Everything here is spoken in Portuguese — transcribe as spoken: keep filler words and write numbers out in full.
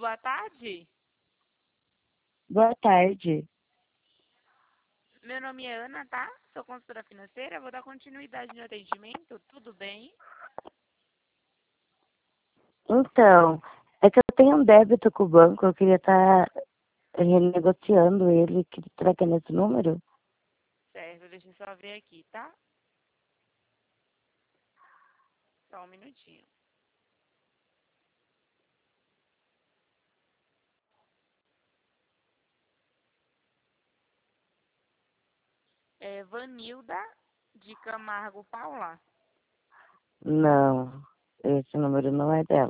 boa tarde. Boa tarde. Meu nome é Ana, tá? Sou consultora financeira. Vou dar continuidade no atendimento. Tudo bem? Então, é que eu tenho um débito com o banco, eu queria estar renegociando ele. Que- Será que é nesse número? Certo, deixa eu só ver aqui, tá? Só um minutinho. É Vanilda de Camargo Paula. Não, esse número não é dela.